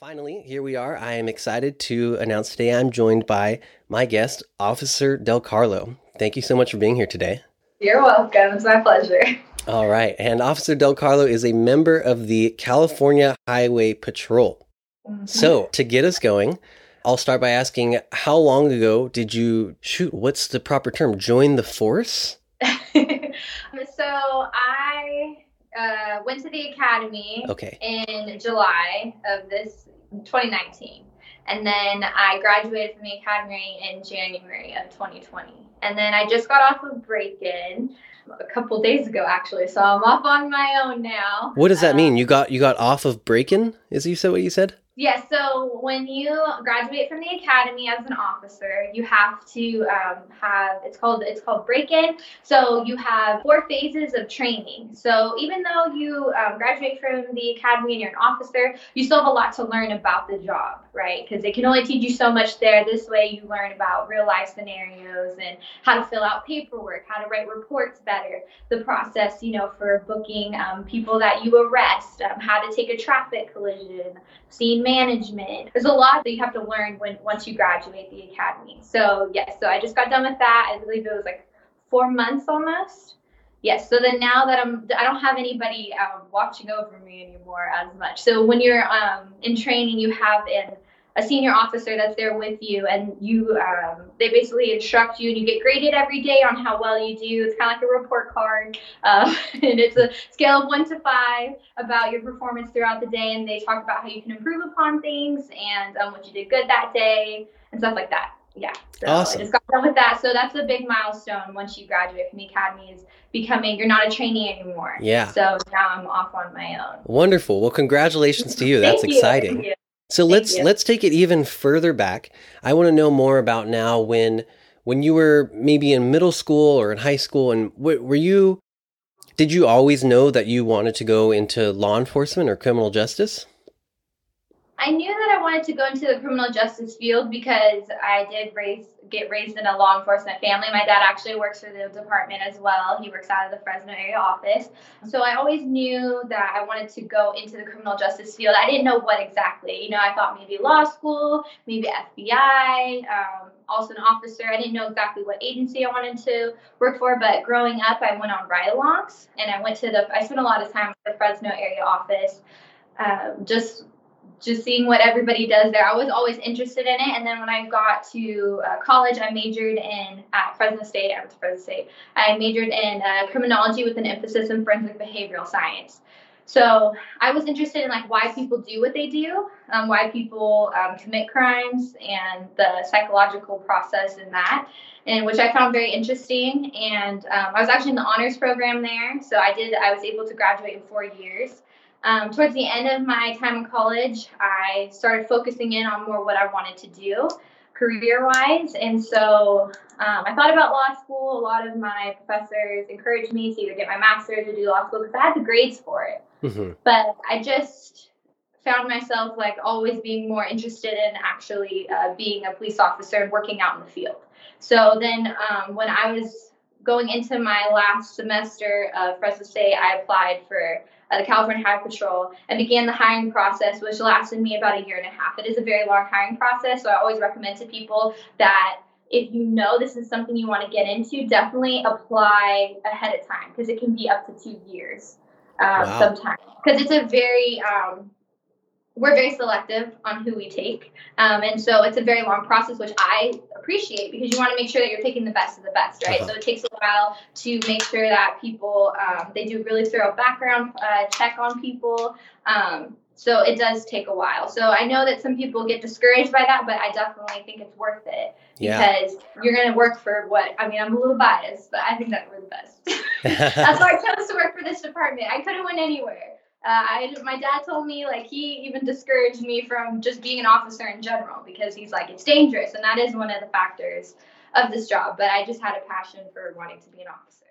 Finally, here we are. I am excited to announce today I'm joined by my guest, Officer Del Carlo. Thank you so much for being here today. You're welcome. It's my pleasure. All right. And Officer Del Carlo is a member of the California Highway Patrol. So, to get us going, I'll start by asking, how long ago did you, what's the proper term, join the force? So I went to the academy in July of this 2019. And then I graduated from the academy in January of 2020. And then I just got off of break-in a couple days ago, actually. So I'm off on my own now. What does that mean? You got off of break-in? Is you said what you said? Yeah, so when you graduate from the academy as an officer, you have to it's called break-in. So you have 4 phases of training. So even though you graduate from the academy and you're an officer, you still have a lot to learn about the job, right? Because they can only teach you so much there. This way you learn about real life scenarios and how to fill out paperwork, how to write reports better, the process, for booking people that you arrest, how to take a traffic collision, scene management. There's a lot that you have to learn once you graduate the academy. So yes, so I just got done with that. I believe it was like 4 months almost. Yes. So then now that I don't have anybody watching over me anymore as much. So when you're in training, you have a senior officer that's there with you, and you they basically instruct you, and you get graded every day on how well you do. It's kind of like a report card, and it's a scale of 1 to 5 about your performance throughout the day, and they talk about how you can improve upon things and what you did good that day and stuff like that. Yeah, so awesome. I just got done with that. So that's a big milestone once you graduate from the academy, is you're not a trainee anymore. Yeah. So now I'm off on my own. Wonderful. Well, congratulations to you. That's exciting. Thank you. So let's take it even further back. I want to know more about now when you were maybe in middle school or in high school, and did you always know that you wanted to go into law enforcement or criminal justice? I knew that I wanted to go into the criminal justice field because I did get raised in a law enforcement family. My dad actually works for the department as well. He works out of the Fresno area office. So I always knew that I wanted to go into the criminal justice field. I didn't know what exactly. I thought maybe law school, maybe FBI, also an officer. I didn't know exactly what agency I wanted to work for, but growing up, I went on ride-alongs, and I spent a lot of time at the Fresno area office, just seeing what everybody does there. I was always interested in it. And then when I got to college, I majored at Fresno State. I went to Fresno State. I majored in criminology with an emphasis in forensic behavioral science. So I was interested in why people do what they do, why people commit crimes, and the psychological process in that, and which I found very interesting. And I was actually in the honors program there. So I was able to graduate in 4 years. Towards the end of my time in college, I started focusing in on more what I wanted to do career-wise. And so I thought about law school. A lot of my professors encouraged me to either get my master's or do law school because I had the grades for it. Mm-hmm. But I just found myself always being more interested in actually being a police officer and working out in the field. So then when I was going into my last semester of Fresno State, I applied for the California Highway Patrol and began the hiring process, which lasted me about 1.5 years. It is a very long hiring process, so I always recommend to people that if you know this is something you want to get into, definitely apply ahead of time, because it can be up to 2 years sometimes. Because it's a very we're very selective on who we take. And so it's a very long process, which I appreciate, because you want to make sure that you're taking the best of the best, right? Uh-huh. So it takes a while to make sure that people, they do really thorough background check on people. So it does take a while. So I know that some people get discouraged by that, but I definitely think it's worth it, because you're going to work for I'm a little biased, but I think that we're the best. That's why I chose to work for this department. I couldn't went anywhere. My dad told me, he even discouraged me from just being an officer in general, because he's it's dangerous. And that is one of the factors of this job. But I just had a passion for wanting to be an officer.